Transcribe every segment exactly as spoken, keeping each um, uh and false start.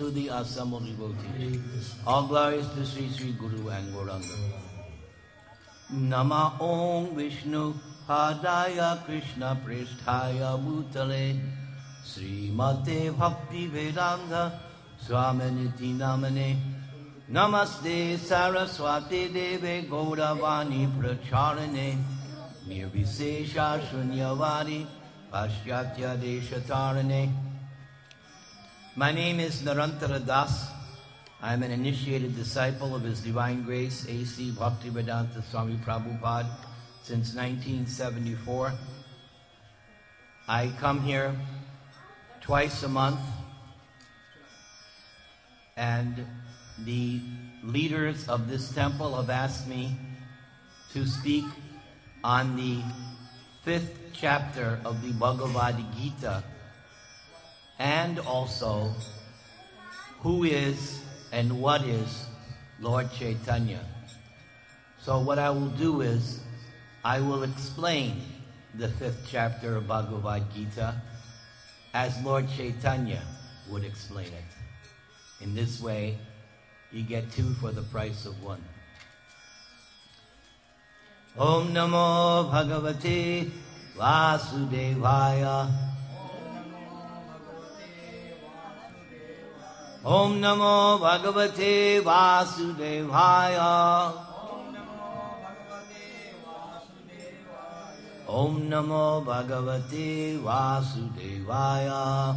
to the assembled devotees. All glories to Sri Sri Guru and Gauranga. Nama Om Vishnu Padaya Krishna Prishthaya Bhutale Srimate Bhakti Vedanta Swaminiti Namane Namaste Saraswati Deve Gauravani Pracharane Nirvisesha Shunyavadi Paschatya Deshatarane. My name is Narantara Das. I am an initiated disciple of His Divine Grace, A C Bhaktivedanta Swami Prabhupada, since nineteen seventy-four. I come here twice a month, and the leaders of this temple have asked me to speak on the fifth chapter of the Bhagavad Gita, and also who is and what is Lord Chaitanya. So what I will do is I will explain the fifth chapter of Bhagavad Gita as Lord Chaitanya would explain it. In this way, you get two for the price of one. Om Namo Bhagavate Vasudevaya. Om Namo Bhagavate Vasudevaya. Om Namo Bhagavate Vasudevaya.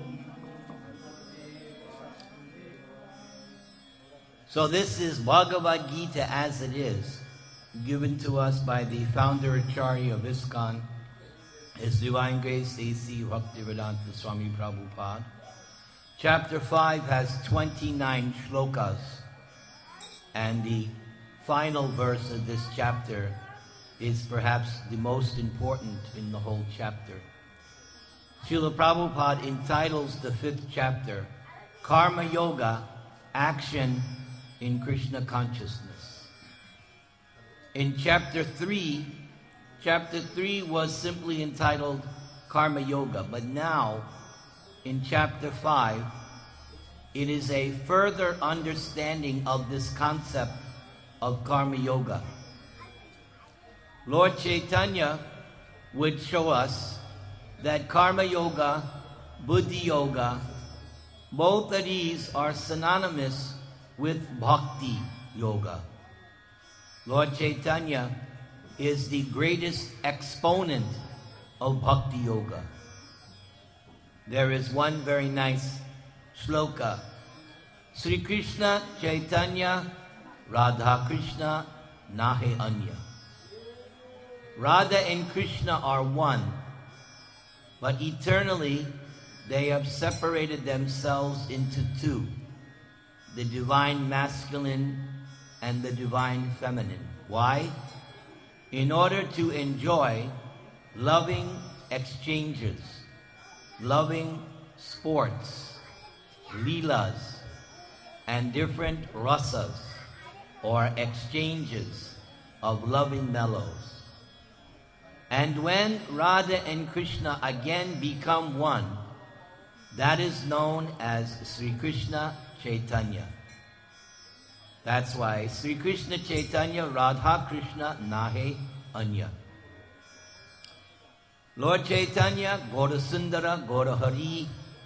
So this is Bhagavad Gita as it is, given to us by the founder Acharya of ISKCON, His Divine Grace A C Bhaktivedanta Swami Prabhupada. Chapter five has twenty-nine shlokas, and the final verse of this chapter is perhaps the most important in the whole chapter. Srila Prabhupada entitles the fifth chapter, Karma Yoga, Action in Krishna Consciousness. In chapter three, chapter three was simply entitled Karma Yoga, but now in chapter five, it is a further understanding of this concept of Karma Yoga. Lord Chaitanya would show us that Karma Yoga, Buddhi Yoga, both of these are synonymous with Bhakti Yoga. Lord Chaitanya is the greatest exponent of Bhakti Yoga. There is one very nice shloka. Sri Krishna Chaitanya Radha Krishna Nahe Anya. Radha and Krishna are one, but eternally they have separated themselves into two, the divine masculine and the divine feminine. Why? In order to enjoy loving exchanges, loving sports, leelas, and different rasas, or exchanges of loving mellows. And when Radha and Krishna again become one, that is known as Sri Krishna Chaitanya. That's why Sri Krishna Chaitanya Radha Krishna Nahe Anya. Lord Chaitanya, Gaura Sundara, Gaura Hari,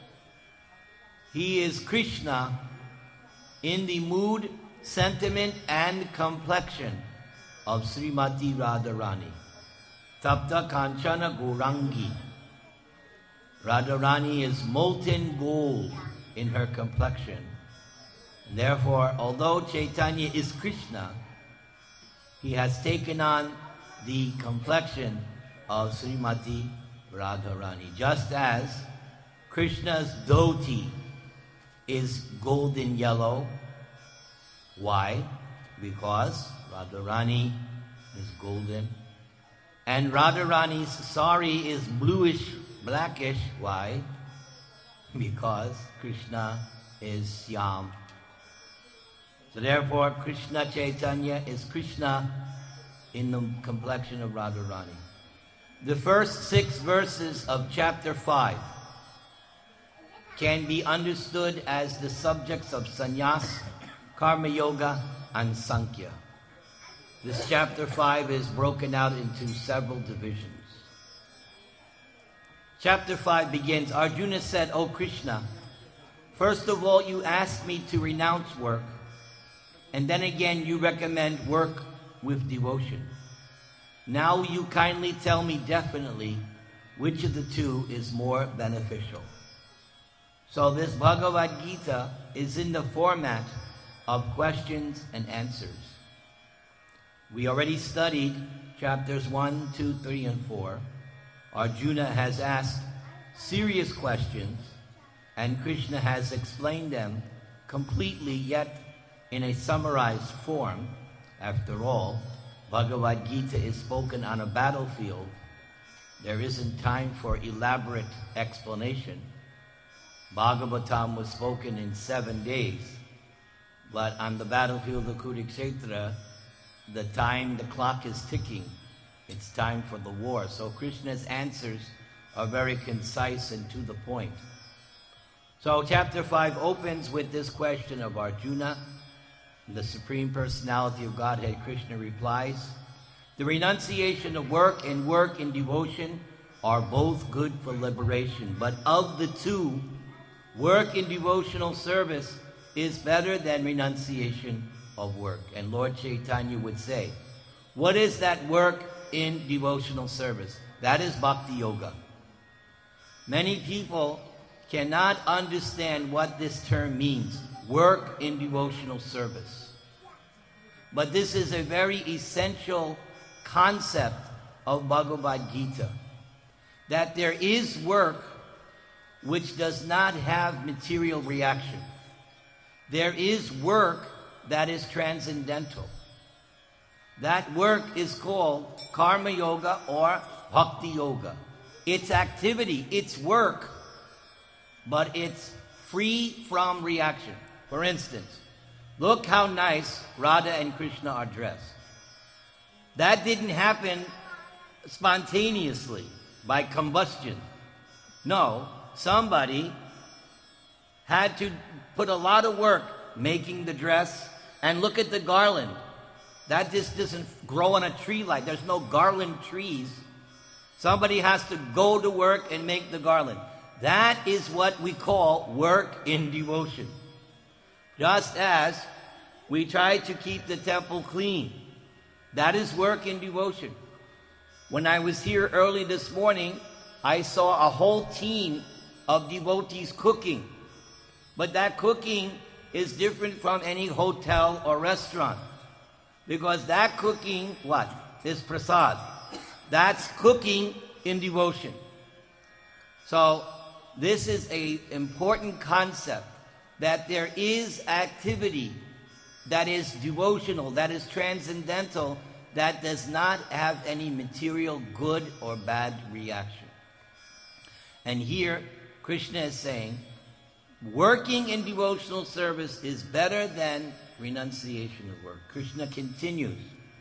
he is Krishna in the mood, sentiment, and complexion of Srimati Radharani. Tapta Kanchana Gaurangi. Radharani is molten gold in her complexion. And therefore, although Chaitanya is Krishna, he has taken on the complexion of Srimati Radharani. Just as Krishna's dhoti is golden yellow. Why? Because Radharani is golden. And Radharani's sari is bluish, blackish. Why? Because Krishna is Syam. So therefore, Krishna Chaitanya is Krishna in the complexion of Radharani. The first six verses of chapter five can be understood as the subjects of sannyas, karma yoga, and sankhya. This chapter five is broken out into several divisions. Chapter five begins, Arjuna said, O Krishna, first of all you asked me to renounce work, and then again you recommend work with devotion. Now you kindly tell me definitely which of the two is more beneficial. So this Bhagavad Gita is in the format of questions and answers. We already studied chapters one, two, three, and four. Arjuna has asked serious questions, and Krishna has explained them completely, yet in a summarized form. After all, Bhagavad Gita is spoken on a battlefield. There isn't time for elaborate explanation. Bhagavatam was spoken in seven days, but on the battlefield of Kurukshetra, the time, the clock is ticking. It's time for the war. So Krishna's answers are very concise and to the point. So chapter five opens with this question of Arjuna. The Supreme Personality of Godhead, Krishna, replies, the renunciation of work and work in devotion are both good for liberation. But of the two, work in devotional service is better than renunciation of work. And Lord Chaitanya would say, what is that work in devotional service? That is Bhakti Yoga. Many people cannot understand what this term means, work in devotional service. But this is a very essential concept of Bhagavad Gita, that there is work which does not have material reaction. There is work that is transcendental. That work is called Karma Yoga or Bhakti Yoga. It's activity, it's work, but it's free from reaction. For instance, look how nice Radha and Krishna are dressed. That didn't happen spontaneously by combustion. No, somebody had to put a lot of work making the dress. And look at the garland. That just doesn't grow on a tree like. There's no garland trees. Somebody has to go to work and make the garland. That is what we call work in devotion. Just as we try to keep the temple clean. That is work in devotion. When I was here early this morning, I saw a whole team of devotees cooking. But that cooking is different from any hotel or restaurant. Because that cooking, what? Is prasad. That's cooking in devotion. So this is an important concept, that there is activity that is devotional, that is transcendental, that does not have any material good or bad reaction. And here, Krishna is saying, working in devotional service is better than renunciation of work. Krishna continues,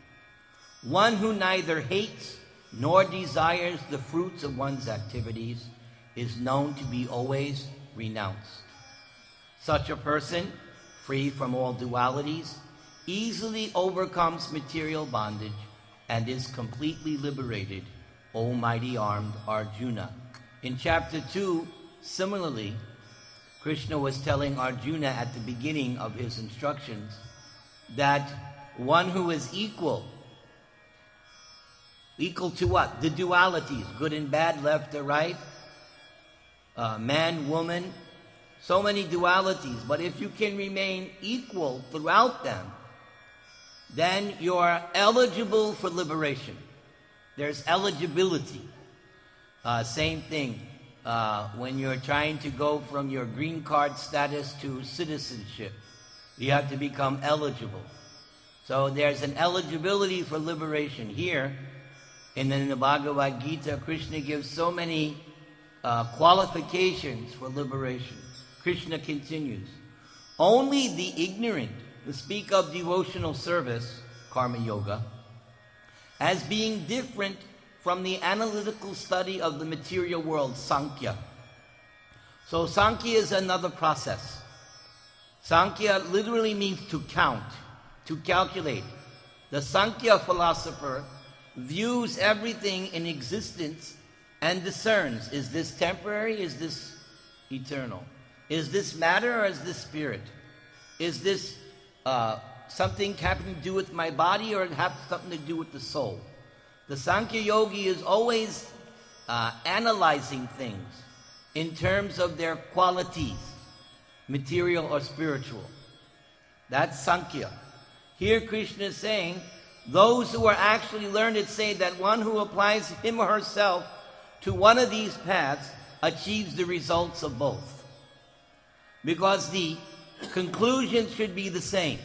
one who neither hates nor desires the fruits of one's activities is known to be always renounced. Such a person, free from all dualities, easily overcomes material bondage and is completely liberated, O mighty armed Arjuna. In chapter two, similarly, Krishna was telling Arjuna at the beginning of his instructions that one who is equal, equal to what? The dualities, good and bad, left or right, uh, man, woman, so many dualities. But if you can remain equal throughout them, then you're eligible for liberation. There's eligibility. Uh, same thing. Uh, when you're trying to go from your green card status to citizenship, you have to become eligible. So there's an eligibility for liberation here. And then in the Bhagavad Gita, Krishna gives so many uh, qualifications for liberation. Krishna continues, only the ignorant who speak of devotional service, karma yoga, as being different from the analytical study of the material world, Sankhya, So Sankhya is another process. Sankhya literally means to count, to calculate. The Sankhya philosopher views everything in existence and discerns, is this temporary, is this eternal? Is this matter or is this spirit? Is this uh, something having to do with my body or have something to do with the soul? The Sankhya yogi is always uh, analyzing things in terms of their qualities, material or spiritual. That's Sankhya. Here Krishna is saying, those who are actually learned say that one who applies him or herself to one of these paths achieves the results of both. Because the conclusion should be the same.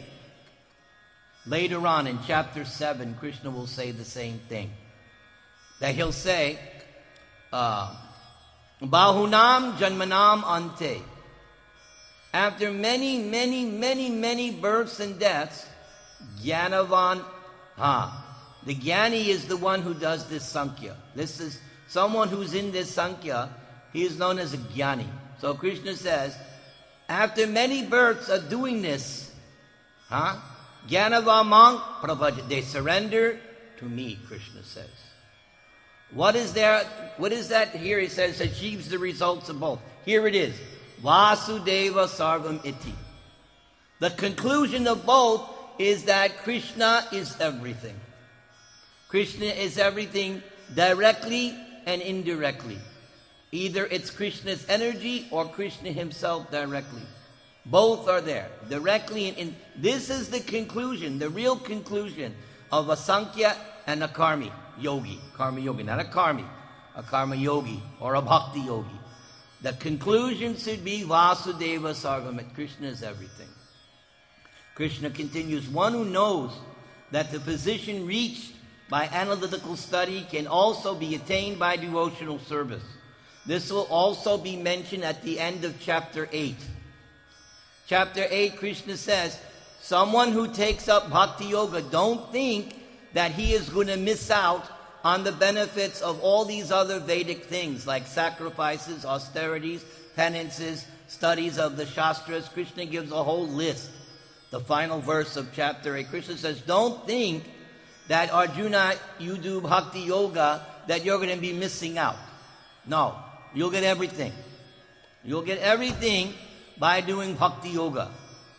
Later on in chapter seven, Krishna will say the same thing. That he'll say, uh, Bahunam Janmanam Ante. After many, many, many, many births and deaths, Jnanavan Ha. The Jnani is the one who does this Sankhya. This is someone who's in this Sankhya. He is known as a Jnani. So Krishna says, after many births of doing this, huh? Jnanavamang Prabhaja. They surrender to me, Krishna says. What is there? What is that here? He says, achieves the results of both. Here it is. Vasudeva Sarvam Iti. The conclusion of both is that Krishna is everything. Krishna is everything directly and indirectly. Either it's Krishna's energy or Krishna himself directly. Both are there, directly and in. This is the conclusion, the real conclusion of a Sankhya and a Karmi yogi. Karma yogi, not a Karmi, a Karma yogi or a Bhakti yogi. The conclusion should be Vasudeva Sarvam. Krishna is everything. Krishna continues, one who knows that the position reached by analytical study can also be attained by devotional service. This will also be mentioned at the end of chapter eight. Chapter eight, Krishna says, someone who takes up Bhakti Yoga, don't think that he is going to miss out on the benefits of all these other Vedic things like sacrifices, austerities, penances, studies of the Shastras. Krishna gives a whole list. The final verse of chapter eight, Krishna says, don't think that Arjuna, you do Bhakti Yoga, that you're going to be missing out. No, you'll get everything. You'll get everything by doing Bhakti Yoga.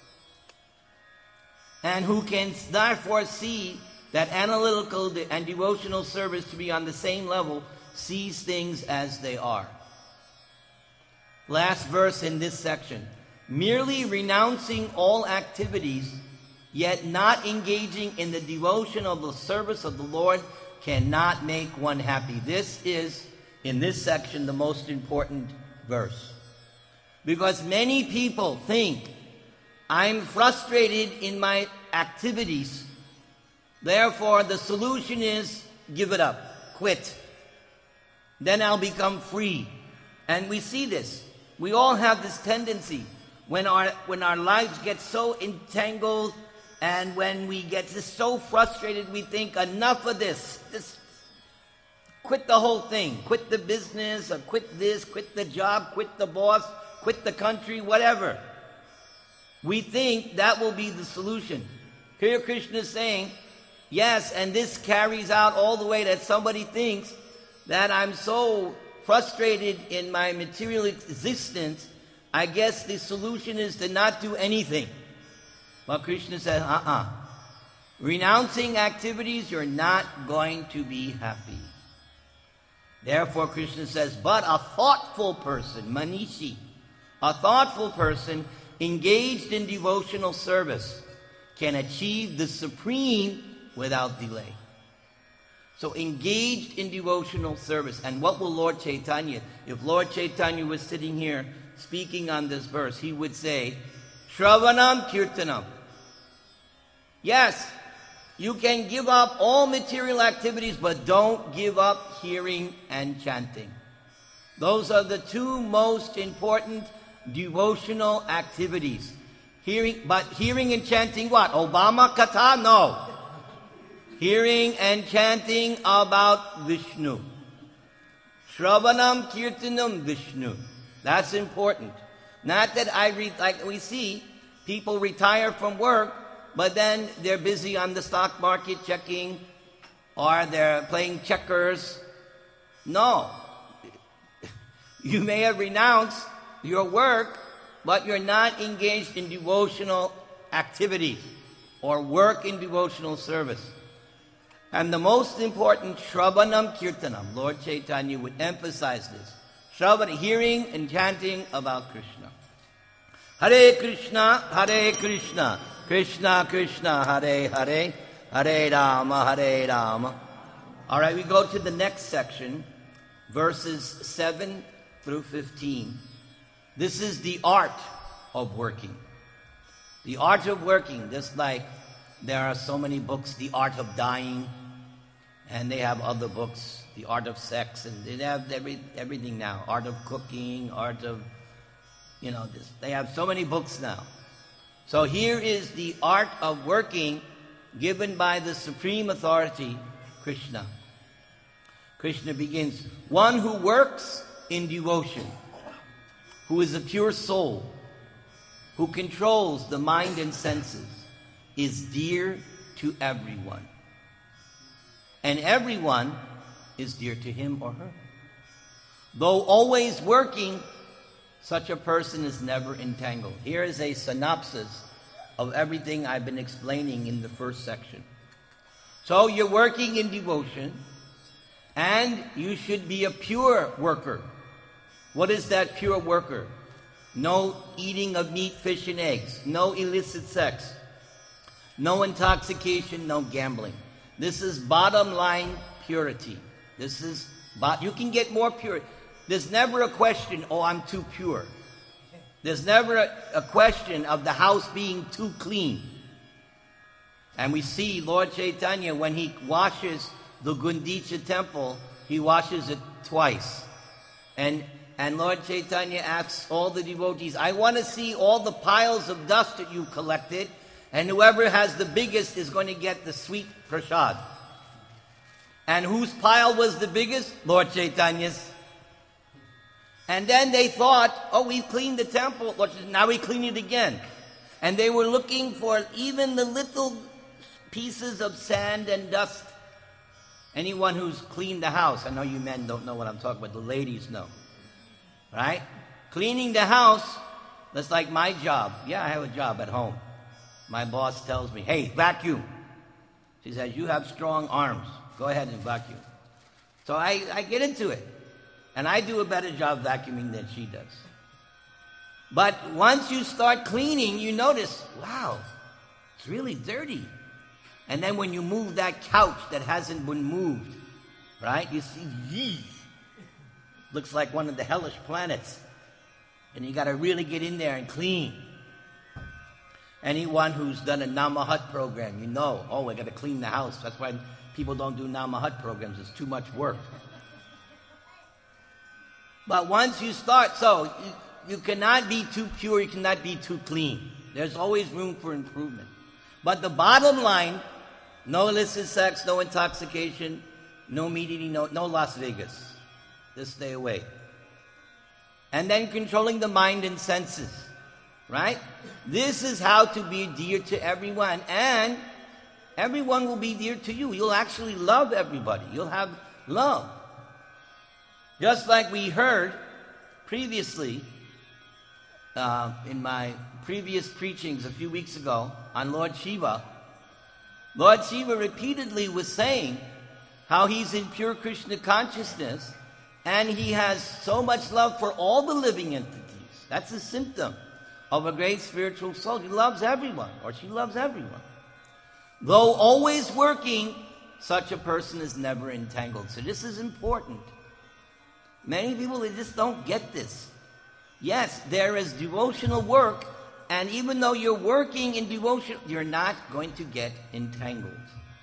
And who can therefore see that analytical and devotional service to be on the same level, sees things as they are. Last verse in this section. Merely renouncing all activities, yet not engaging in the devotion of the service of the Lord, cannot make one happy. This is, in this section, the most important verse. Because many people think, I'm frustrated in my activities, therefore the solution is give it up, quit. Then I'll become free. And we see this. We all have this tendency when our when our lives get so entangled and when we get just so frustrated, we think enough of this. This quit the whole thing. Quit the business, or quit this, quit the job, quit the boss, quit the country, whatever. We think that will be the solution. Here Krishna is saying, yes, and this carries out all the way that somebody thinks that I'm so frustrated in my material existence, I guess the solution is to not do anything. But Krishna says, uh-uh. Renouncing activities, you're not going to be happy. Therefore, Krishna says, but a thoughtful person, Manishi, a thoughtful person engaged in devotional service can achieve the supreme without delay. So engaged in devotional service. And what will Lord Chaitanya, if Lord Chaitanya was sitting here speaking on this verse, he would say, Shravanam Kirtanam. Yes, you can give up all material activities, but don't give up hearing and chanting. Those are the two most important devotional activities. Hearing, but hearing and chanting what? Obama Katha? No. Hearing and chanting about Vishnu. Shravanam Kirtanam Vishnu. That's important. Not that I read, like we see, people retire from work, but then they're busy on the stock market checking, or they're playing checkers. No. You may have renounced your work, but you're not engaged in devotional activities or work in devotional service. And the most important, Shravanam Kirtanam, Lord Chaitanya would emphasize this. Shravana, hearing and chanting about Krishna. Hare Krishna, Hare Krishna, Krishna Krishna, Hare Hare, Hare Rama, Hare Rama. All right, we go to the next section, verses seven through fifteen. This is the art of working. The art of working, just like there are so many books, The Art of Dying, and they have other books, The Art of Sex, and they have every, everything now. Art of cooking, art of, you know, this, they have so many books now. So here is the art of working given by the supreme authority, Krishna. Krishna begins, one who works in devotion, who is a pure soul, who controls the mind and senses, is dear to everyone. And everyone is dear to him or her. Though always working, such a person is never entangled. Here is a synopsis of everything I've been explaining in the first section. So you're working in devotion, and you should be a pure worker. What is that pure worker? No eating of meat, fish, and eggs. No illicit sex. No intoxication, no gambling. This is bottom line purity. This is, you can get more pure. There's never a question, oh, I'm too pure. There's never a, a question of the house being too clean. And we see Lord Chaitanya, when he washes the Gundicha temple, he washes it twice. And and Lord Chaitanya asks all the devotees, I want to see all the piles of dust that you collected, and whoever has the biggest is going to get the sweet prasad. And whose pile was the biggest? Lord Chaitanya's. And then they thought, oh, we've cleaned the temple, now we clean it again. And they were looking for even the little pieces of sand and dust. Anyone who's cleaned the house, I know you men don't know what I'm talking about, the ladies know. Right? Cleaning the house, that's like my job. Yeah, I have a job at home. My boss tells me, hey, vacuum. She says, you have strong arms. Go ahead and vacuum. So I, I get into it. And I do a better job vacuuming than she does. But once you start cleaning, you notice, wow, it's really dirty. And then when you move that couch that hasn't been moved, right, you see, yee, looks like one of the hellish planets. And you got to really get in there and clean. Anyone who's done a Namahat program, you know, oh, I got to clean the house. That's why people don't do Namahat programs. It's too much work. But once you start, so you, you cannot be too pure, you cannot be too clean. There's always room for improvement. But the bottom line, no illicit sex, no intoxication, no meat eating, no, no Las Vegas. Just stay away. And then controlling the mind and senses. Right? This is how to be dear to everyone. And everyone will be dear to you. You'll actually love everybody. You'll have love. Just like we heard previously uh, in my previous preachings a few weeks ago on Lord Shiva, Lord Shiva repeatedly was saying how he's in pure Krishna consciousness and he has so much love for all the living entities. That's a symptom of a great spiritual soul. He loves everyone, or she loves everyone. Though always working, such a person is never entangled. So this is important. Many people, they just don't get this. Yes, there is devotional work, and even though you're working in devotion, you're not going to get entangled.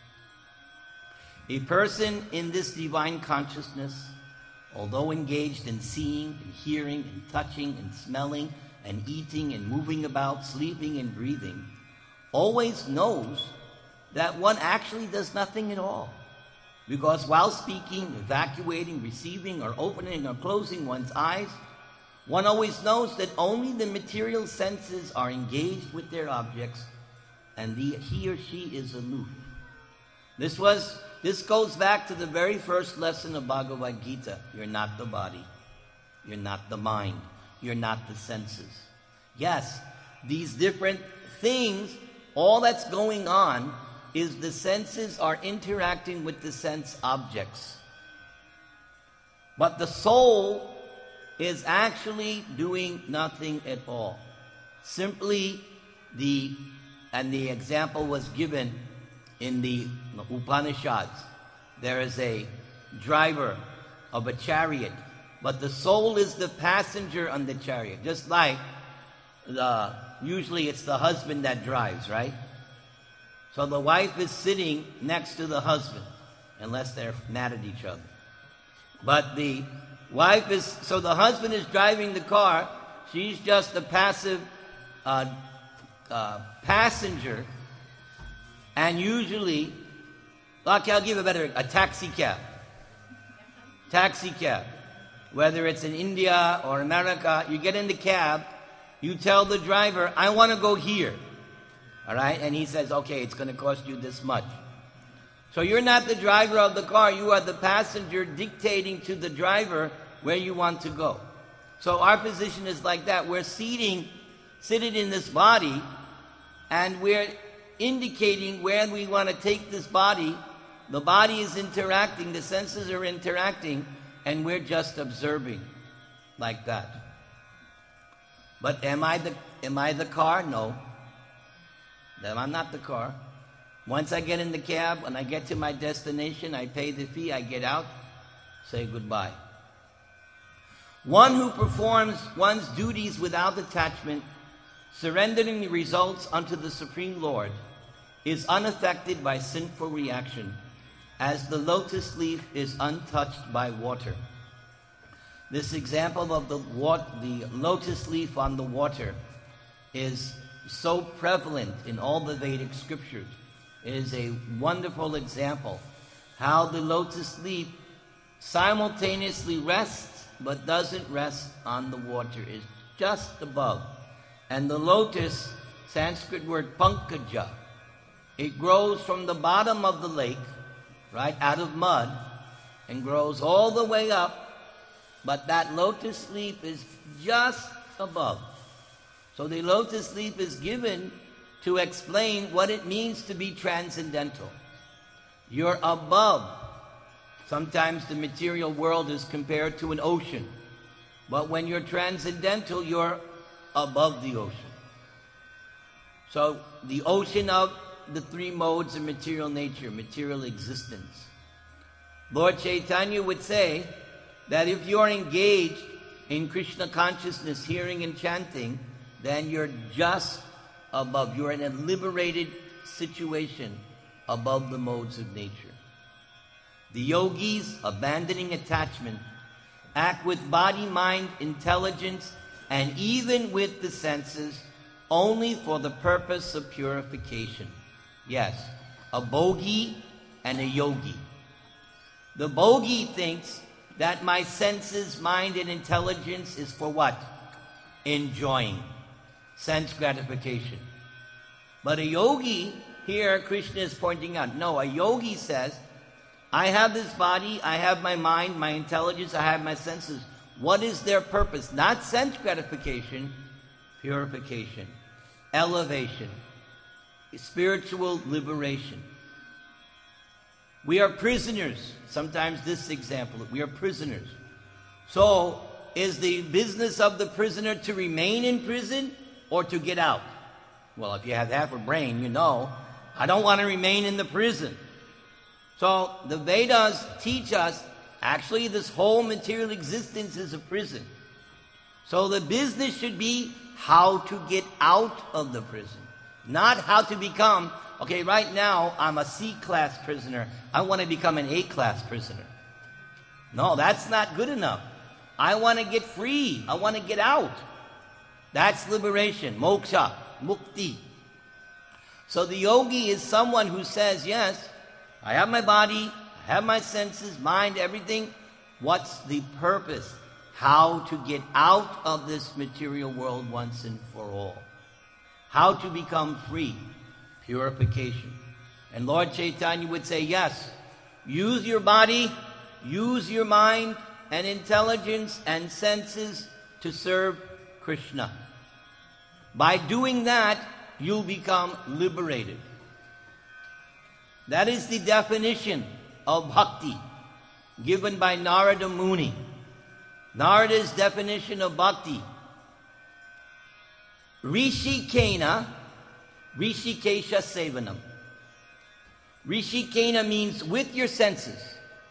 A person in this divine consciousness, although engaged in seeing and hearing and touching and smelling and eating and moving about, sleeping and breathing, always knows that one actually does nothing at all. Because while speaking, evacuating, receiving, or opening or closing one's eyes, one always knows that only the material senses are engaged with their objects, and the, he or she is aloof. This was this goes back to the very first lesson of Bhagavad Gita. You're not the body. You're not the mind. You're not the senses. Yes, these different things, all that's going on is the senses are interacting with the sense objects. But the soul is actually doing nothing at all. Simply the, and the example was given in the Upanishads. There is a driver of a chariot, but the soul is the passenger on the chariot. Just like the, usually it's the husband that drives, right? So the wife is sitting next to the husband, unless they're mad at each other. But the wife is, so the husband is driving the car, she's just a passive uh, uh, passenger, and usually, okay, I'll give a better, a taxi cab. Taxi cab. Whether it's in India or America, you get in the cab, you tell the driver, I want to go here. All right? And he says, okay, it's going to cost you this much. So you're not the driver of the car, you are the passenger dictating to the driver where you want to go. So our position is like that. We're seating, seated in this body, and we're indicating where we want to take this body. The body is interacting, the senses are interacting, and we're just observing like that. But am I the am I the car? No. Then I'm not the car. Once I get in the cab, when I get to my destination, I pay the fee, I get out, say goodbye. One who performs one's duties without attachment, surrendering the results unto the Supreme Lord, is unaffected by sinful reaction, as the lotus leaf is untouched by water. This example of the, wat- the lotus leaf on the water is so prevalent in all the Vedic scriptures. It is a wonderful example how the lotus leaf simultaneously rests but doesn't rest on the water. It's just above. And the lotus, Sanskrit word pankaja, it grows from the bottom of the lake, right, out of mud, and grows all the way up, but that lotus leaf is just above. So the lotus leaf is given to explain what it means to be transcendental. You're above. Sometimes the material world is compared to an ocean. But when you're transcendental, you're above the ocean. So the ocean of the three modes of material nature, material existence. Lord Chaitanya would say that if you're engaged in Krishna consciousness, hearing and chanting, then you're just above. You're in a liberated situation above the modes of nature. The yogis, abandoning attachment, act with body, mind, intelligence, and even with the senses only for the purpose of purification. Yes, a bogi and a yogi. The bogi thinks that my senses, mind, and intelligence is for what? Enjoying. Sense gratification. But a yogi, here Krishna is pointing out, no, a yogi says, I have this body, I have my mind, my intelligence, I have my senses. What is their purpose? Not sense gratification, purification, elevation, spiritual liberation. We are prisoners. Sometimes this example, we are prisoners. So, is the business of the prisoner to remain in prison or to get out? Well, if you have half a brain, you know, I don't want to remain in the prison. So the Vedas teach us, actually this whole material existence is a prison. So the business should be how to get out of the prison. Not how to become, okay, right now I'm a C-class prisoner. I want to become an A-class prisoner. No, that's not good enough. I want to get free. I want to get out. That's liberation, moksha, mukti. So the yogi is someone who says, yes, I have my body, I have my senses, mind, everything. What's the purpose? how to get out of this material world once and for all. How to become free. Purification. And Lord Chaitanya would say, yes, use your body, use your mind and intelligence and senses to serve Krishna. By doing that, you'll become liberated. That is the definition of bhakti given by Narada Muni. Narada's definition of bhakti. Rishikena, Rishikesha Sevanam. Rishikena means with your senses.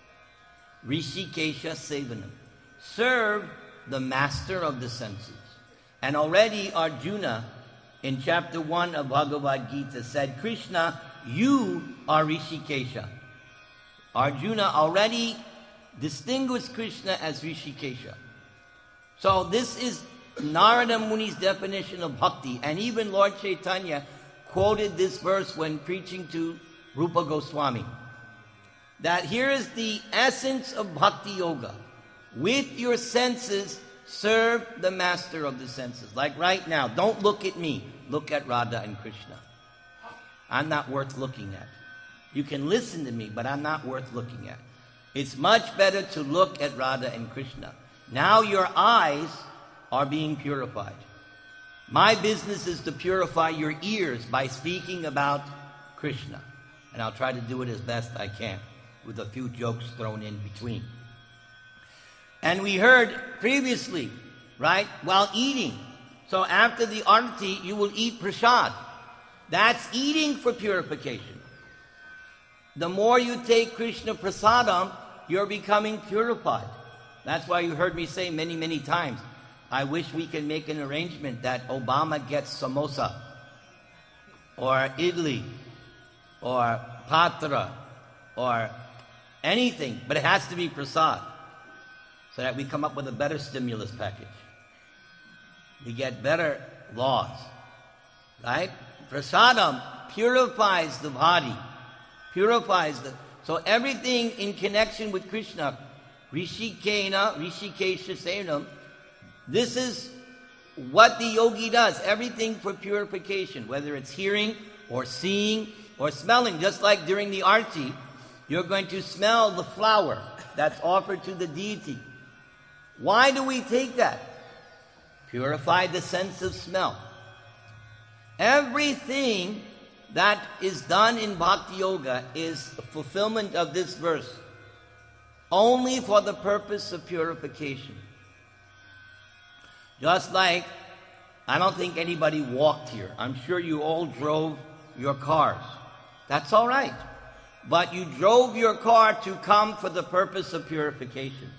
Rishikesha Sevanam. Serve the master of the senses. And already Arjuna, in chapter one of Bhagavad Gita, said, Krishna, you are Rishikesha. Arjuna already distinguished Krishna as Rishikesha. So this is Narada Muni's definition of bhakti. And even Lord Chaitanya quoted this verse when preaching to Rupa Goswami. That here is the essence of bhakti yoga. With your senses, serve the master of the senses. Like right now, don't look at me. Look at Radha and Krishna. I'm not worth looking at. You can listen to me, but I'm not worth looking at. It's much better to look at Radha and Krishna. Now your eyes are being purified. My business is to purify your ears by speaking about Krishna. And I'll try to do it as best I can, with a few jokes thrown in between. And we heard previously, right, while eating. So after the arati, you will eat prasad. That's eating for purification. The more you take Krishna prasadam, you're becoming purified. That's why you heard me say many, many times, I wish we can make an arrangement that Obama gets samosa, or idli, or patra, or anything, but it has to be prasad, so that we come up with a better stimulus package. We get better laws, right? Prasadam purifies the body, purifies the... So everything in connection with Krishna, Rishikena, Rishikesha Senam, this is what the yogi does. Everything for purification, whether it's hearing or seeing or smelling. Just like during the arati, you're going to smell the flower that's offered to the deity. Why do we take that? Purify the sense of smell. Everything that is done in Bhakti Yoga is a fulfillment of this verse, only for the purpose of purification. Just like, I don't think anybody walked here. I'm sure you all drove your cars. That's all right. But you drove your car to come for the purpose of purification.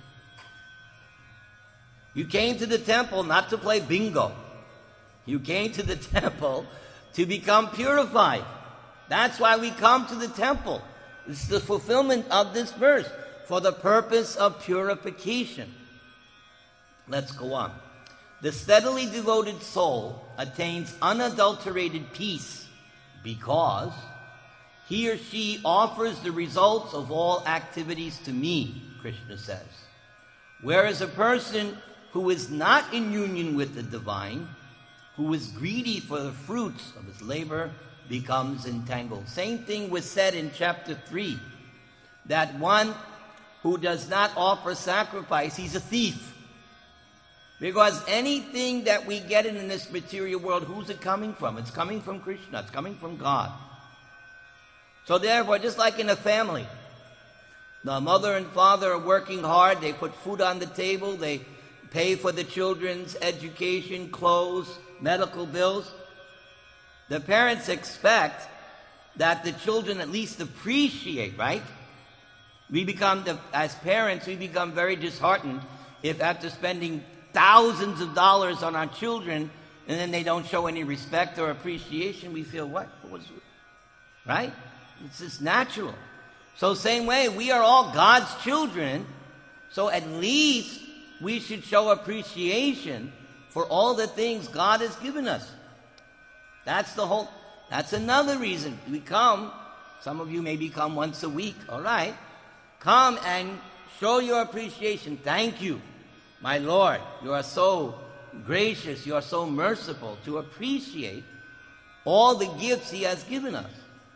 You came to the temple not to play bingo. You came to the temple to become purified. That's why we come to the temple. It's the fulfillment of this verse, for the purpose of purification. Let's go on. The steadily devoted soul attains unadulterated peace because he or she offers the results of all activities to me, Krishna says. Whereas a person who is not in union with the divine, who is greedy for the fruits of his labor, becomes entangled. Same thing was said in chapter three, that one who does not offer sacrifice, he's a thief. Because anything that we get in this material world, who's it coming from? It's coming from Krishna. It's coming from God. So therefore, just like in a family, the mother and father are working hard. They put food on the table. They pay for the children's education, clothes, medical bills. The parents expect that the children at least appreciate, right? We become, the, as parents, we become very disheartened if after spending thousands of dollars on our children and then they don't show any respect or appreciation, we feel, what? What was it? Right? It's just natural. So same way, we are all God's children, so at least we should show appreciation for all the things God has given us. That's the whole, that's another reason we come. Some of you maybe come once a week, all right. Come and show your appreciation. Thank you. My Lord, you are so gracious, you are so merciful, to appreciate all the gifts He has given us.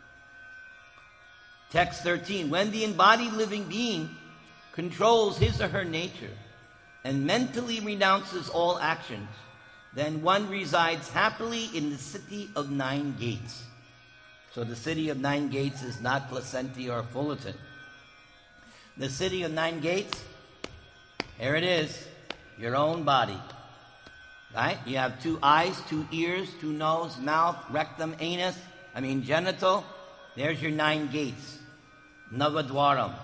Text thirteen, when the embodied living being controls his or her nature and mentally renounces all actions, then one resides happily in the city of nine gates. So the city of nine gates is not Placentia or Fullerton. The city of nine gates, here it is, your own body. Right? You have two eyes, two ears, two nose, mouth, rectum, anus, I mean genital. There's your nine gates. Navadwaram.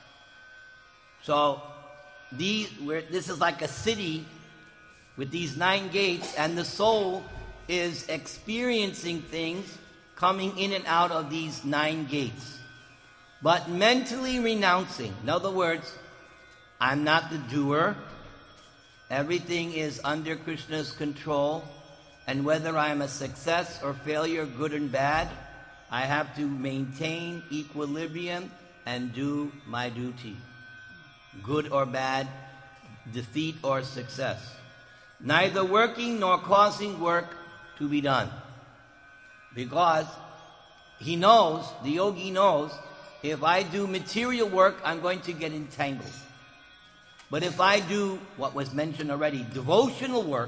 So these, we're, this is like a city with these nine gates, and the soul is experiencing things coming in and out of these nine gates. But mentally renouncing. In other words, I'm not the doer. Everything is under Krishna's control. And whether I'm a success or failure, good and bad, I have to maintain equilibrium and do my duty. Good or bad, defeat or success. Neither working nor causing work to be done. Because he knows, the yogi knows, if I do material work, I'm going to get entangled. But if I do what was mentioned already, devotional work,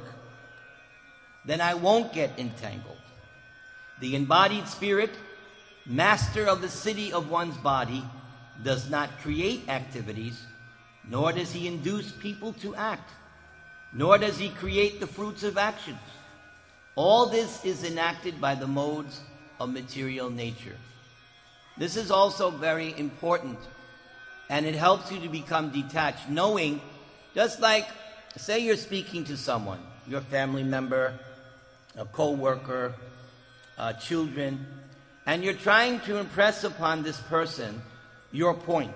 then I won't get entangled. The embodied spirit, master of the city of one's body, does not create activities, nor does he induce people to act, nor does he create the fruits of actions. All this is enacted by the modes of material nature. This is also very important, and it helps you to become detached, knowing, just like, say you're speaking to someone, your family member, a co-worker, uh, children, and you're trying to impress upon this person your point.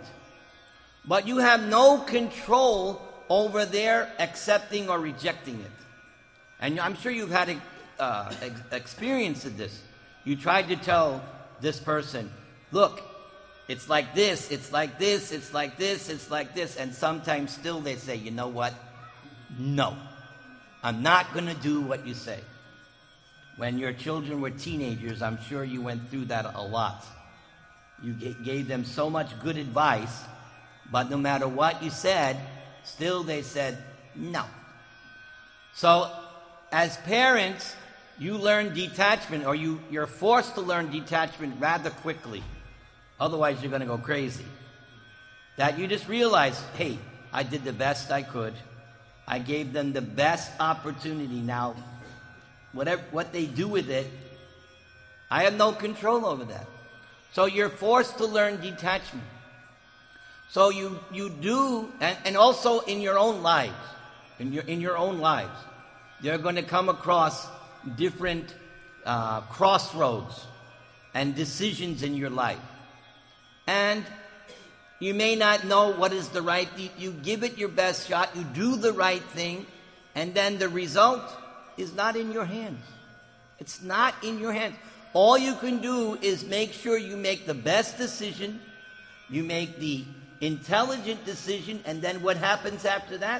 But you have no control over their accepting or rejecting it. And I'm sure you've had uh, ex- experience of this. You tried to tell this person, look, it's like this, it's like this, it's like this, it's like this, and sometimes still they say, you know what? No, I'm not going to do what you say. When your children were teenagers, I'm sure you went through that a lot. You gave them so much good advice, but no matter what you said, still they said no. So, as parents, you learn detachment, or you, you're forced to learn detachment rather quickly. Otherwise, you're going to go crazy. That you just realize, hey, I did the best I could. I gave them the best opportunity. Now, whatever what they do with it, I have no control over that. So you're forced to learn detachment. So you, you do, and, and also in your own lives, in your, in your own lives, you're going to come across different uh, crossroads and decisions in your life. And you may not know what is the right, you, you give it your best shot, you do the right thing, and then the result is not in your hands. It's not in your hands. All you can do is make sure you make the best decision, you make the intelligent decision, and then what happens after that?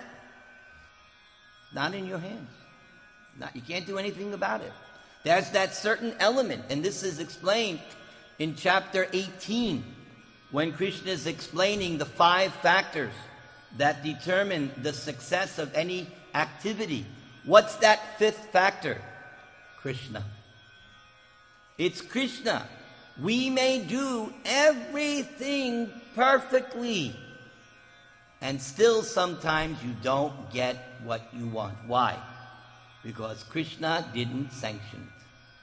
Not in your hands. Not, you can't do anything about it. There's that certain element, and this is explained in chapter eighteen, when Krishna is explaining the five factors that determine the success of any activity. What's that fifth factor? Krishna. It's Krishna. We may do everything perfectly, and still sometimes you don't get what you want. Why? Because Krishna didn't sanction it.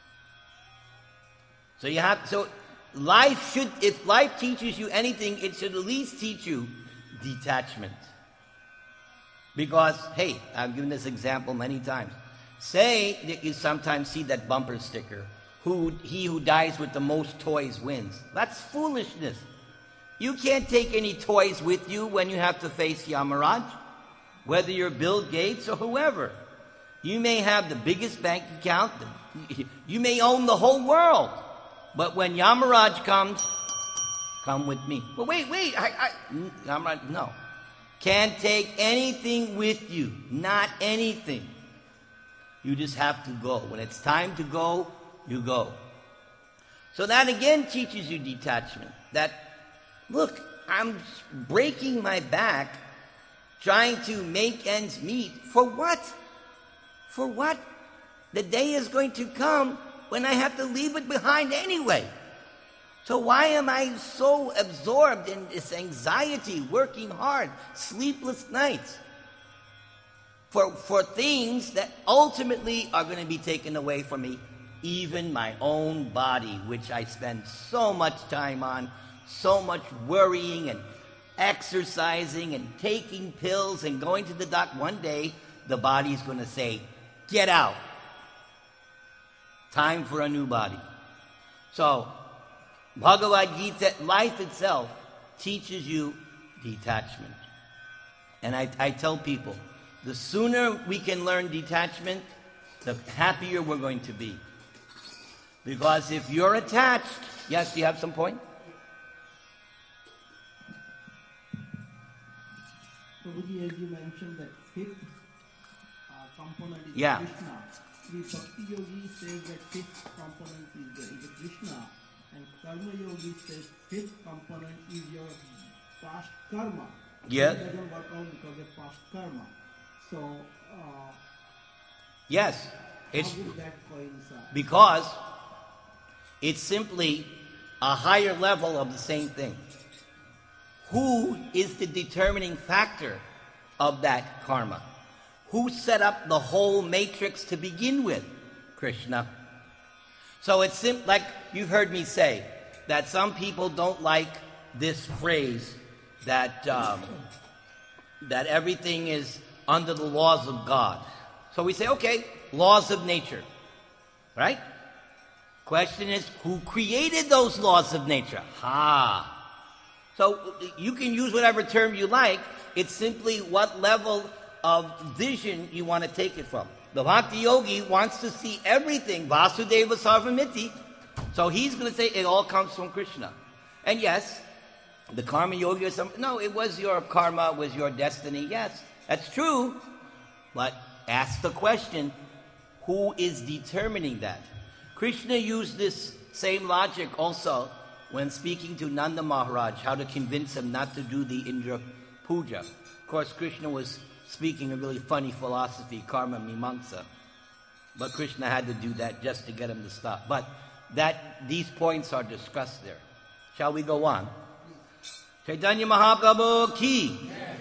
So you have, so life should, if life teaches you anything, it should at least teach you detachment. Because, hey, I've given this example many times. Say that you sometimes see that bumper sticker, who he who dies with the most toys wins. That's foolishness. You can't take any toys with you when you have to face Yamaraj, whether you're Bill Gates or whoever. You may have the biggest bank account, you may own the whole world, but when Yamaraj comes, come with me. But wait, wait, I, I, Yamaraj, no. Can't take anything with you. Not anything. You just have to go. When it's time to go, you go. So that again teaches you detachment. That, look, I'm breaking my back trying to make ends meet. For what? For what? The day is going to come when I have to leave it behind anyway. So why am I so absorbed in this anxiety, working hard, sleepless nights for, for things that ultimately are going to be taken away from me? Even my own body, which I spend so much time on, so much worrying and exercising and taking pills and going to the doctor. One day, the body's going to say, get out. Time for a new body. So, Bhagavad Gita, life itself, teaches you detachment. And I, I tell people, the sooner we can learn detachment, the happier we're going to be. Because if you're attached, yes, do you have some point? Prabhuji, as you mentioned that fifth uh, component is yeah. Krishna. The Bhakti Yogi says that fifth component is, the, is Krishna, and Karma Yogi says fifth component is your past karma. Yeah. It doesn't work out because of past karma. So, uh, yes, it's how would that coincide? Because it's simply a higher level of the same thing. Who is the determining factor of that karma? Who set up the whole matrix to begin with? Krishna. So it's sim- like you've heard me say that some people don't like this phrase that um, that everything is under the laws of God. So we say, okay, laws of nature, right? Question is, who created those laws of nature? Ha! So you can use whatever term you like. It's simply what level of vision you want to take it from. The Bhakti Yogi wants to see everything, Vasudeva Sarvamiti. So he's going to say it all comes from Krishna. And yes, the Karma Yogi or something, no, it was your karma, it was your destiny. Yes, that's true. But ask the question, who is determining that? Krishna used this same logic also when speaking to Nanda Maharaj, how to convince him not to do the Indra Puja. Of course, Krishna was speaking a really funny philosophy, karma mimamsa. But Krishna had to do that just to get him to stop. But that these points are discussed there. Shall we go on? Chaitanya Mahaprabhu ki.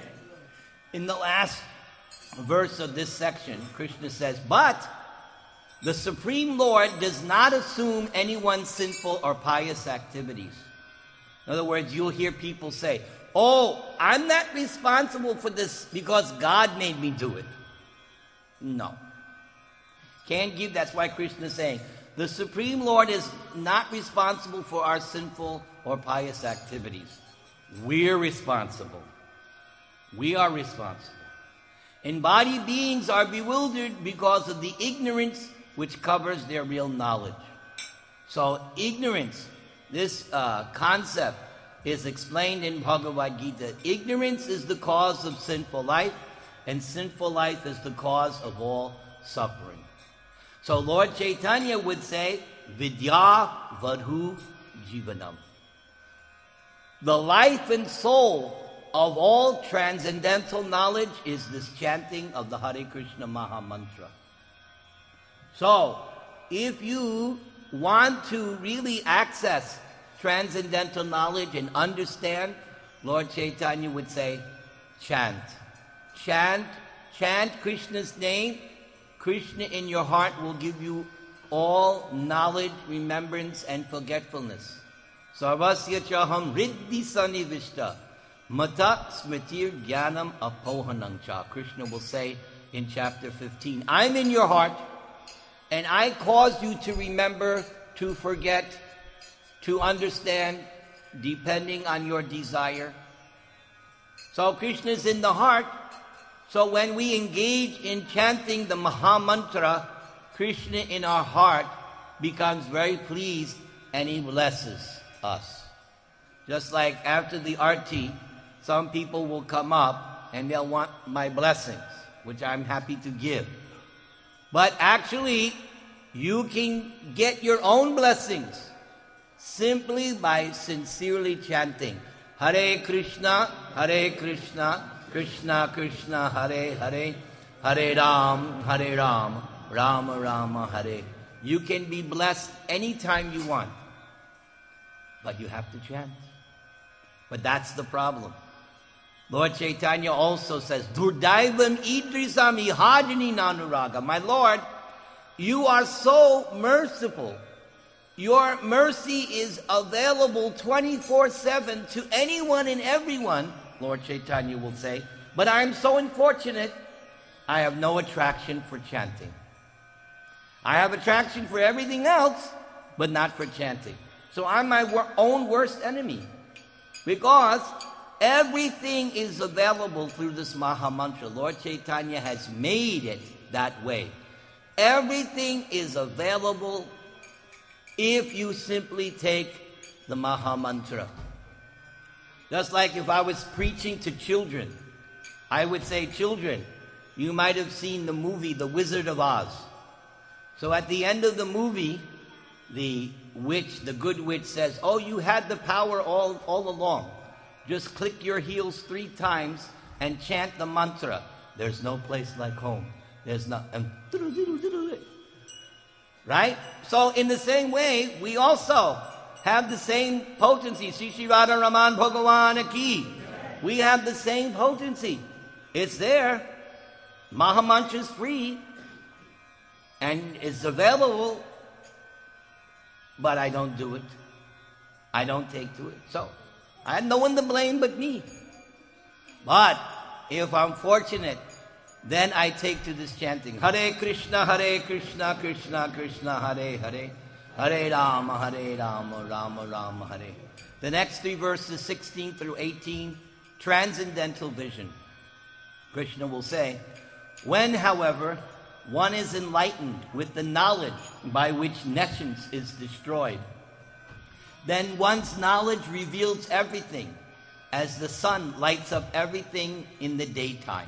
In the last verse of this section, Krishna says, but the Supreme Lord does not assume anyone's sinful or pious activities. In other words, you'll hear people say, oh, I'm not responsible for this because God made me do it. No. Can't give, that's why Krishna is saying, the Supreme Lord is not responsible for our sinful or pious activities. We're responsible. We are responsible. Embodied beings are bewildered because of the ignorance which covers their real knowledge. So ignorance, this uh, concept is explained in Bhagavad Gita. Ignorance is the cause of sinful life, and sinful life is the cause of all suffering. So Lord Chaitanya would say, Vidya Vadhu Jivanam. The life and soul of all transcendental knowledge is this chanting of the Hare Krishna Maha Mantra. So, if you want to really access transcendental knowledge and understand, Lord Chaitanya would say, chant. Chant, chant Krishna's name. Krishna in your heart will give you all knowledge, remembrance, and forgetfulness. Sarvasya chaham riddhi sanivishta mata smritir jnanam apohanam cha. Krishna will say in chapter fifteen, I'm in your heart, and I cause you to remember, to forget, to understand, depending on your desire. So Krishna is in the heart. So when we engage in chanting the Maha Mantra, Krishna in our heart becomes very pleased and he blesses us. Just like after the arti, some people will come up and they'll want my blessings, which I'm happy to give. But actually, you can get your own blessings simply by sincerely chanting Hare Krishna, Hare Krishna, Krishna Krishna, Hare Hare, Hare Ram, Hare Ram, Rama Rama, Hare. You can be blessed anytime you want, but you have to chant. But that's the problem. Lord Chaitanya also says, Durdaivam idrisam ihajani nanuraga. My Lord, you are so merciful. Your mercy is available twenty-four seven to anyone and everyone, Lord Chaitanya will say. But I am so unfortunate, I have no attraction for chanting. I have attraction for everything else, but not for chanting. So I'm my wor- own worst enemy. Because everything is available through this Maha Mantra. Lord Chaitanya has made it that way. Everything is available if you simply take the Maha Mantra. Just like if I was preaching to children, I would say, children, you might have seen the movie The Wizard of Oz. So at the end of the movie, the witch, the good witch says, oh, you had the power all, all along. Just click your heels three times and chant the mantra. There's no place like home. There's not... Um, right? So in the same way, we also have the same potency. Shri Shri Radha Raman Bhagavan Ki. We have the same potency. It's there. Mahamantra is free. And it's available. But I don't do it. I don't take to it. So, I have no one to blame but me. But, if I'm fortunate, then I take to this chanting. Hare Krishna, Hare Krishna, Krishna Krishna, Hare Hare. Hare Rama, Hare Rama, Rama Rama, Hare. The next three verses, sixteen through eighteen, transcendental vision. Krishna will say, when, however, one is enlightened with the knowledge by which nescience is destroyed, then one's knowledge reveals everything, as the sun lights up everything in the daytime.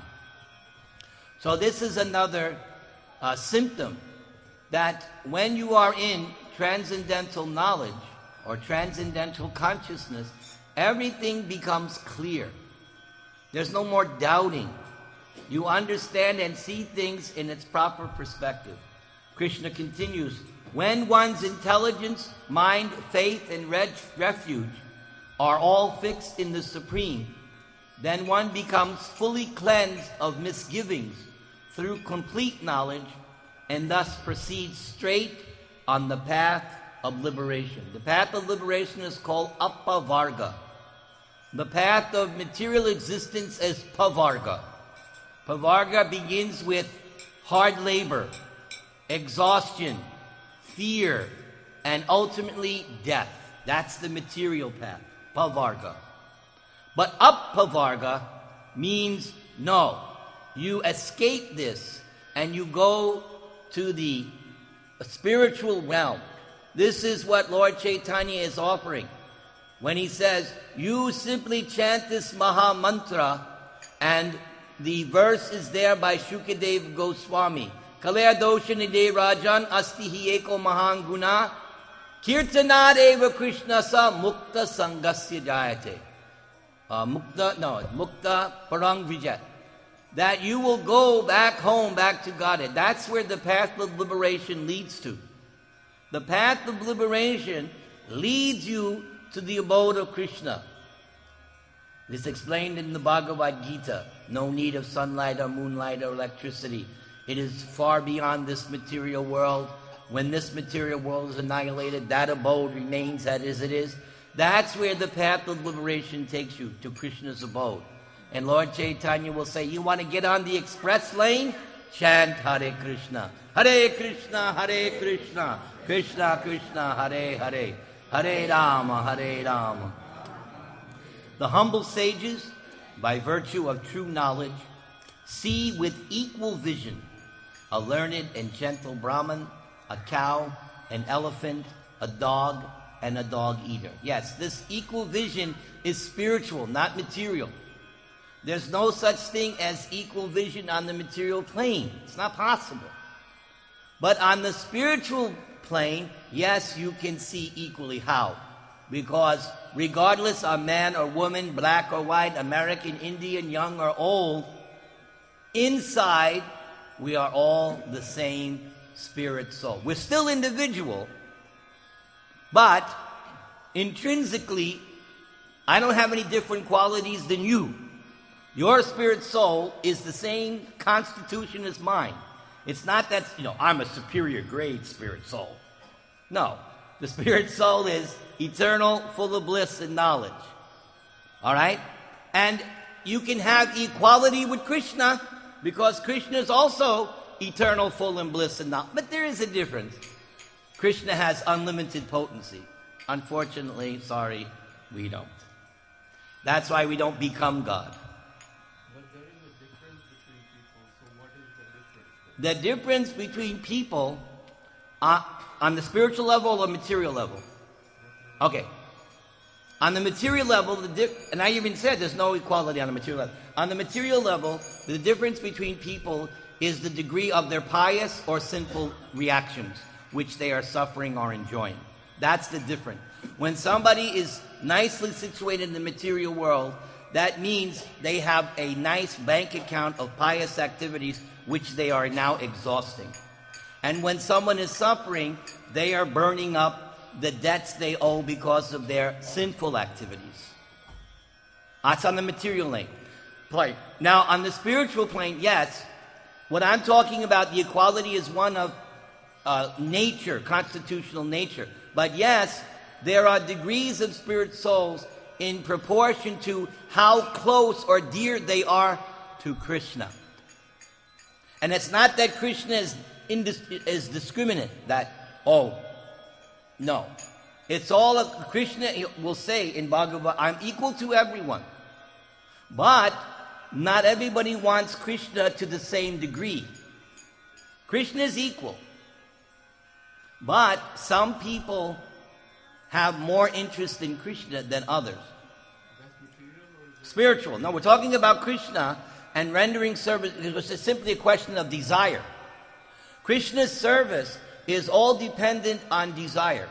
So this is another uh, symptom that when you are in transcendental knowledge or transcendental consciousness, everything becomes clear. There's no more doubting. You understand and see things in its proper perspective. Krishna continues, when one's intelligence, mind, faith, and refuge are all fixed in the Supreme, then one becomes fully cleansed of misgivings through complete knowledge and thus proceeds straight on the path of liberation. The path of liberation is called Apavarga. The path of material existence is Pavarga. Pavarga begins with hard labor, exhaustion, fear, and ultimately death. That's the material path, Pavarga. But Apavarga means no. You escape this and you go to the spiritual realm. This is what Lord Chaitanya is offering. When he says, you simply chant this Maha Mantra, and the verse is there by Shukadeva Goswami. Kalaya dosha nide rajan asti hi eko mahan guna kirtanad eva Krishna sa mukta sangasya jayate. Uh, mukta, no, mukta parang vijat. That you will go back home, back to Godhead. That's where the path of liberation leads to. The path of liberation leads you to the abode of Krishna. It is explained in the Bhagavad Gita. No need of sunlight or moonlight or electricity. It is far beyond this material world. When this material world is annihilated, that abode remains as it is. That's where the path of liberation takes you, to Krishna's abode. And Lord Chaitanya will say, you want to get on the express lane? Chant Hare Krishna. Hare Krishna, Hare Krishna. Krishna Krishna, Hare Hare. Hare Rama, Hare Rama. The humble sages, by virtue of true knowledge, see with equal vision a learned and gentle Brahman, a cow, an elephant, a dog, and a dog eater. Yes, this equal vision is spiritual, not material. There's no such thing as equal vision on the material plane. It's not possible. But on the spiritual plane, yes, you can see equally. How? Because regardless of man or woman, black or white, American, Indian, young or old, inside we are all the same spirit soul. We're still individual, but intrinsically, I don't have any different qualities than you. Your spirit soul is the same constitution as mine. It's not that, you know, I'm a superior grade spirit soul. No. The spirit soul is eternal, full of bliss and knowledge. All right? And you can have equality with Krishna because Krishna is also eternal, full and bliss and knowledge. But there is a difference. Krishna has unlimited potency. Unfortunately, sorry, we don't. That's why we don't become God. But there is a difference between people. So what is the difference? The difference between people uh, on the spiritual level or material level? Okay. On the material level, the di- and I even said there's no equality on the material level. On the material level, the difference between people is the degree of their pious or sinful reactions, which they are suffering or enjoying. That's the difference. When somebody is nicely situated in the material world, that means they have a nice bank account of pious activities, which they are now exhausting. And when someone is suffering, they are burning up the debts they owe because of their sinful activities. That's on the material plane. Now, on the spiritual plane, yes, what I'm talking about, the equality is one of uh, nature, constitutional nature. But yes, there are degrees of spirit souls in proportion to how close or dear they are to Krishna. And it's not that Krishna is, indis- is discriminate, that, oh, no. It's all of Krishna will say in Bhagavad, I'm equal to everyone. But not everybody wants Krishna to the same degree. Krishna is equal. But some people have more interest in Krishna than others. Spiritual. No, we're talking about Krishna and rendering service. It's simply a question of desire. Krishna's service is all dependent on desire.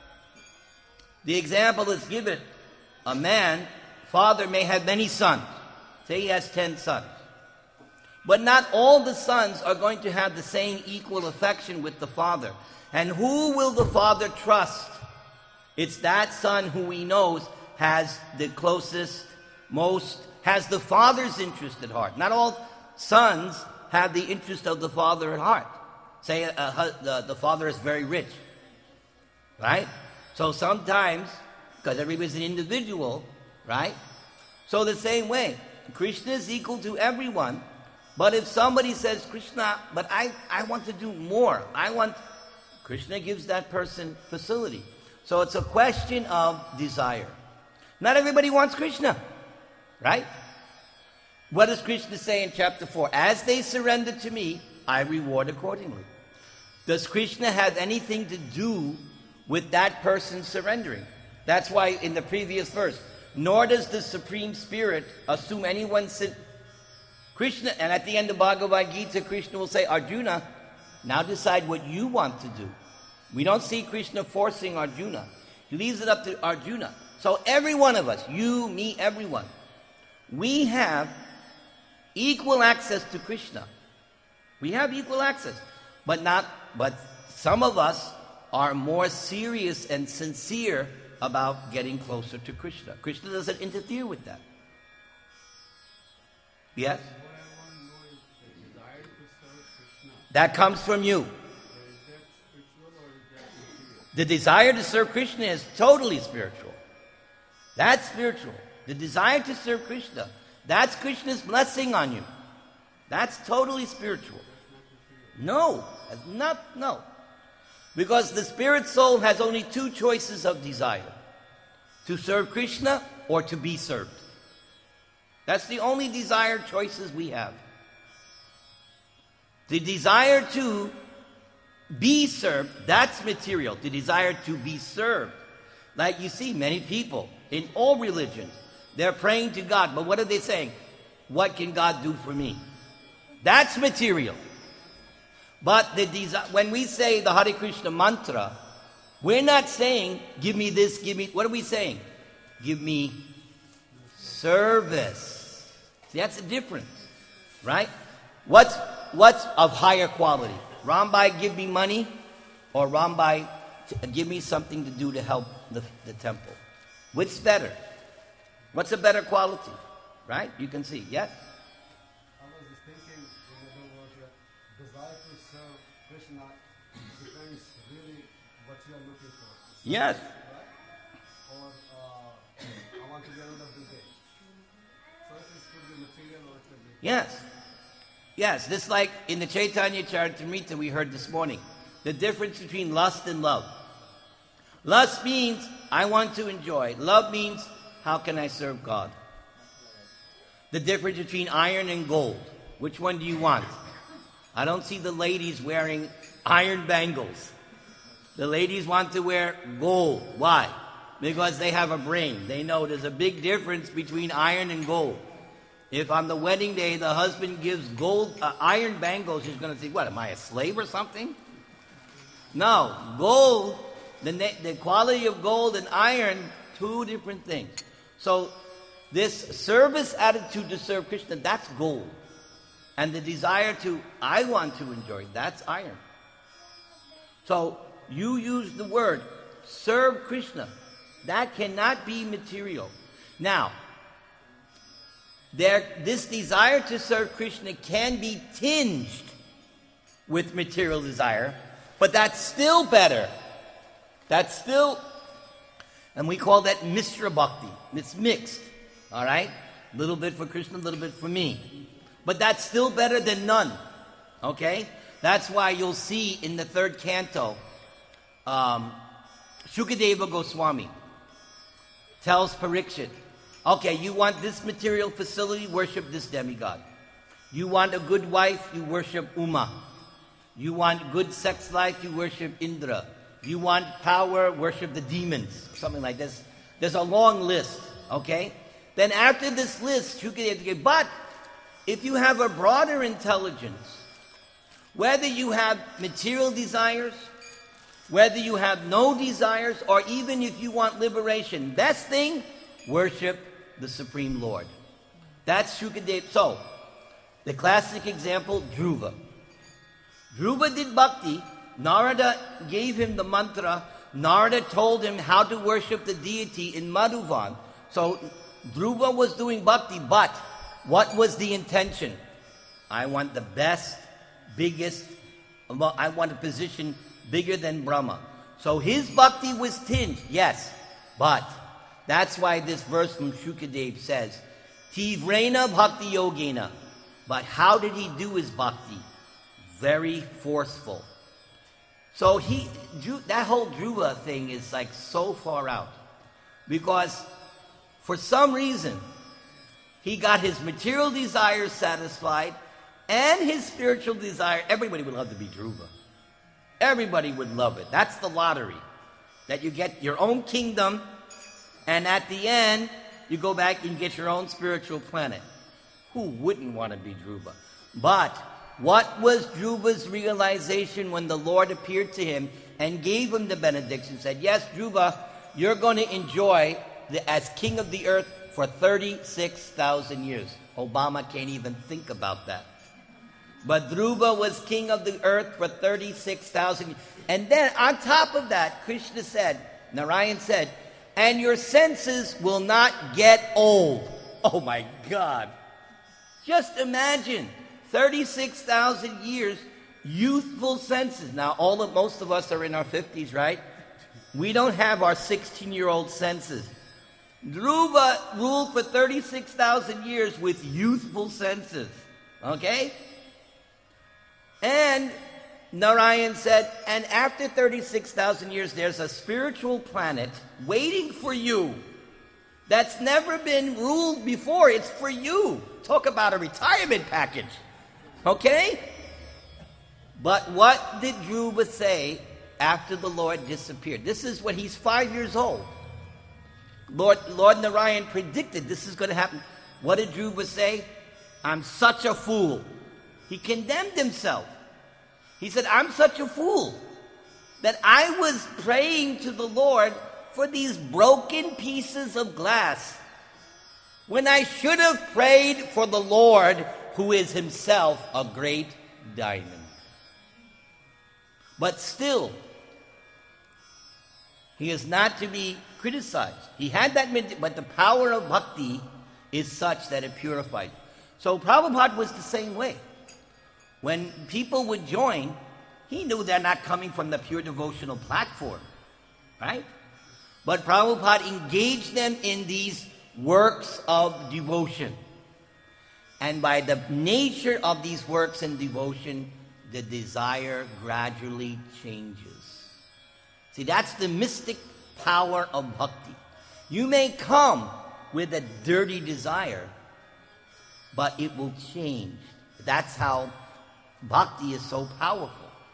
The example is given. A man, father may have many sons. Say he has ten sons. But not all the sons are going to have the same equal affection with the father. And who will the father trust? It's that son who he knows has the closest, most, has the father's interest at heart. Not all sons have the interest of the father at heart. Say uh, the, the father is very rich, right? So sometimes, because everybody's an individual, right? So the same way, Krishna is equal to everyone. But if somebody says, Krishna, but I, I want to do more. I want, Krishna gives that person facility. So it's a question of desire. Not everybody wants Krishna, right? What does Krishna say in chapter four? As they surrender to me, I reward accordingly. Does Krishna have anything to do with that person surrendering? That's why in the previous verse, nor does the Supreme Spirit assume anyone's sin. Krishna, and at the end of Bhagavad Gita, Krishna will say, Arjuna, now decide what you want to do. We don't see Krishna forcing Arjuna. He leaves it up to Arjuna. So every one of us, you, me, everyone, we have equal access to Krishna. We have equal access. But not, but some of us are more serious and sincere about getting closer to Krishna. Krishna doesn't interfere with that. Yes? What I want to know is the desire to serve Krishna. That comes from you. Is that spiritual or is that material? The desire to serve Krishna is totally spiritual. That's spiritual. The desire to serve Krishna, that's Krishna's blessing on you. That's totally spiritual. No, that's not, no. Because the spirit soul has only two choices of desire. To serve Krishna or to be served. That's the only desire choices we have. The desire to be served, that's material. The desire to be served. Like you see many people in all religions, they're praying to God, but what are they saying? what can God do for me? That's material. But the desi- when we say the Hare Krishna mantra, we're not saying, give me this, give me... What are we saying? Give me service. See, that's the difference, right? What's, what's of higher quality? Rambai, give me money, or Rambai, t- give me something to do to help the, the temple. Which's better? What's a better quality? Right? You can see. Yes? I was just thinking, in other words, that desire to serve Krishna depends really what you are looking for. Yes. Right? Or uh, I want to get rid of the day. So it is- could be material or it could be... Yes. Yes. This like in the Chaitanya Charitamrita we heard this morning. The difference between lust and love. Lust means I want to enjoy. Love means how can I serve God? The difference between iron and gold. Which one do you want? I don't see the ladies wearing iron bangles. The ladies want to wear gold. Why? Because they have a brain. They know there's a big difference between iron and gold. If on the wedding day the husband gives gold, uh, iron bangles, she's going to think, what, am I a slave or something? No, gold, the, na- the quality of gold and iron, two different things. So this service attitude to serve Krishna, that's gold. And the desire to, I want to enjoy, that's iron. So you use the word, serve Krishna. That cannot be material. Now, there, this desire to serve Krishna can be tinged with material desire, but that's still better. That's still, and we call that Mishra Bhakti. It's mixed, all right? A little bit for Krishna, a little bit for me. But that's still better than none, okay? That's why you'll see in the third canto, um, Shukadeva Goswami tells Parikshit, okay, you want this material facility, worship this demigod. You want a good wife, you worship Uma. You want good sex life, you worship Indra. You want power, worship the demons. Something like this. There's a long list, okay? Then after this list, Shukadeva, but if you have a broader intelligence, whether you have material desires, whether you have no desires, or even if you want liberation, best thing, worship the Supreme Lord. That's Shukadeva. So, the classic example, Dhruva. Dhruva did bhakti. Narada gave him the mantra. Narada told him how to worship the deity in Madhuvan. So, Dhruva was doing bhakti, but what was the intention? I want the best, biggest, I want a position bigger than Brahma. So his bhakti was tinged, yes, but that's why this verse from Shukadeva says, Tivrena bhakti yogena. But how did he do his bhakti? Very forceful. So he, that whole Dhruva thing is like so far out. Because for some reason, he got his material desires satisfied and his spiritual desire. Everybody would love to be Dhruva. Everybody would love it. That's the lottery. That you get your own kingdom, and at the end, you go back and get your own spiritual planet. Who wouldn't want to be Dhruva? But what was Dhruva's realization when the Lord appeared to him and gave him the benediction? Said, yes, Dhruva, you're going to enjoy the, as king of the earth for thirty-six thousand years. Obama can't even think about that. But Dhruva was king of the earth for thirty-six thousand years. And then on top of that, Krishna said, Narayan said, and your senses will not get old. Oh my God. Just imagine, thirty-six thousand years, youthful senses. Now, all of, most of us are in our fifties, right? We don't have our sixteen-year-old senses. Dhruva ruled for thirty-six thousand years with youthful senses. Okay? And Narayan said, and after thirty-six thousand years, there's a spiritual planet waiting for you that's never been ruled before. It's for you. Talk about a retirement package. Okay? But what did Dhruva say after the Lord disappeared? This is when he's five years old. Lord, Lord Narayan predicted this is going to happen. What did Dhruva say? I'm such a fool. He condemned himself. He said, I'm such a fool that I was praying to the Lord for these broken pieces of glass when I should have prayed for the Lord, who is himself a great diamond. But still, he is not to be criticized. He had that, but the power of bhakti is such that it purified. So Prabhupada was the same way. When people would join, he knew they're not coming from the pure devotional platform, right? But Prabhupada engaged them in these works of devotion. And by the nature of these works in devotion, the desire gradually changes. See, that's the mystic power of bhakti. You may come with a dirty desire, but it will change. That's how bhakti is so powerful.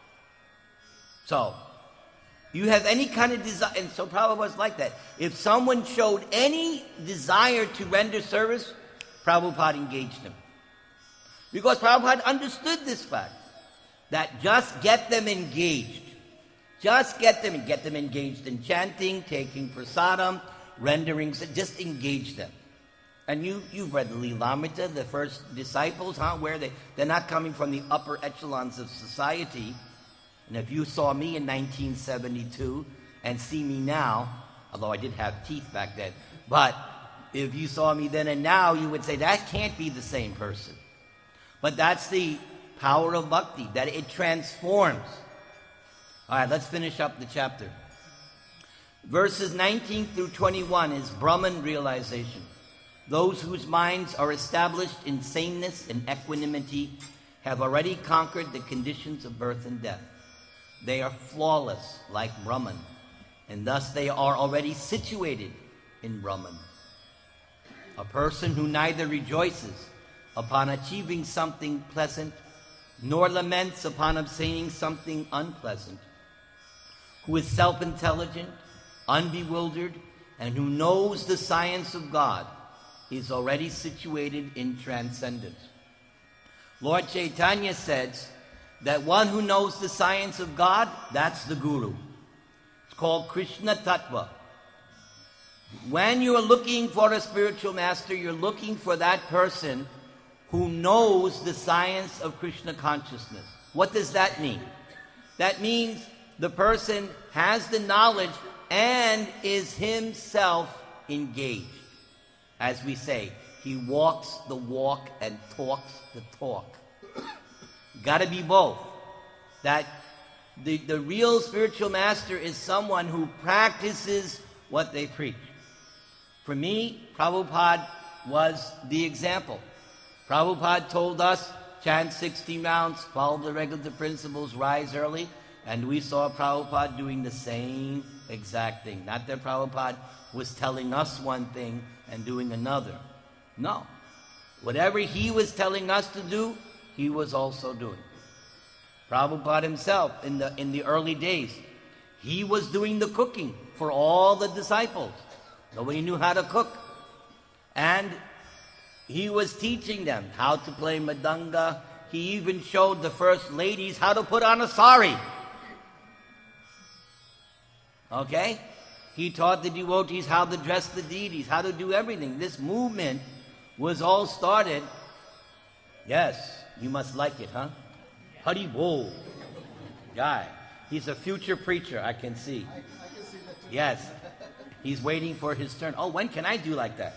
So, you have any kind of desire, and so Prabhupada was like that. If someone showed any desire to render service, Prabhupada engaged them. Because Prabhupada understood this fact, that just get them engaged. Just get them, get them engaged in chanting, taking prasadam, rendering, just engage them. And you, you've read the Lilamrita, the first disciples, huh? Where they, they're not coming from the upper echelons of society. And if you saw me in nineteen seventy-two and see me now, although I did have teeth back then, but if you saw me then and now, you would say, that can't be the same person. But that's the power of bhakti, that it transforms. All right, let's finish up the chapter. Verses nineteen through twenty-one is Brahman realization. Those whose minds are established in sameness and equanimity have already conquered the conditions of birth and death. They are flawless like Brahman, and thus they are already situated in Brahman. A person who neither rejoices upon achieving something pleasant, nor laments upon obtaining something unpleasant, who is self-intelligent, unbewildered, and who knows the science of God, is already situated in transcendence. Lord Chaitanya says that one who knows the science of God, that's the Guru. It's called Krishna Tattva. When you're looking for a spiritual master, you're looking for that person who knows the science of Krishna consciousness. What does that mean? That means the person has the knowledge and is himself engaged. As we say, he walks the walk and talks the talk. Got to be both. That the, the real spiritual master is someone who practices what they preach. For me, Prabhupada was the example. Prabhupada told us, chant sixty rounds, follow the regular principles, rise early, and we saw Prabhupada doing the same exact thing. Not that Prabhupada was telling us one thing and doing another. No. Whatever he was telling us to do, he was also doing. Prabhupada himself, in the, in the early days, he was doing the cooking for all the disciples. Nobody knew how to cook. And he was teaching them how to play madanga. He even showed the first ladies how to put on a sari. Okay? He taught the devotees how to dress the deities, how to do everything. This movement was all started. Yes, you must like it, huh? Hari Bol. Guy. He's a future preacher, I can see. I, I can see that too. Yes. He's waiting for his turn. Oh, when can I do like that?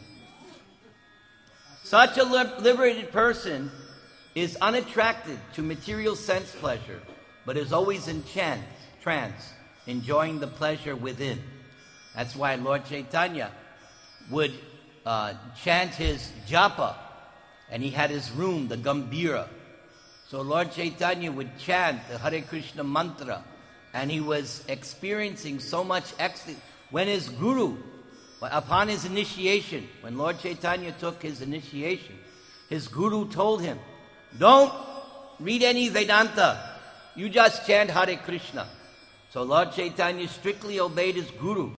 Such a liberated person is unattracted to material sense pleasure, but is always in trance, trance, enjoying the pleasure within. That's why Lord Chaitanya would uh, chant his japa, and he had his room, the Gambhira. So Lord Chaitanya would chant the Hare Krishna mantra, and he was experiencing so much ecstasy. When his guru, upon his initiation, when Lord Chaitanya took his initiation, his guru told him, don't read any Vedanta, you just chant Hare Krishna. So Lord Chaitanya strictly obeyed his guru.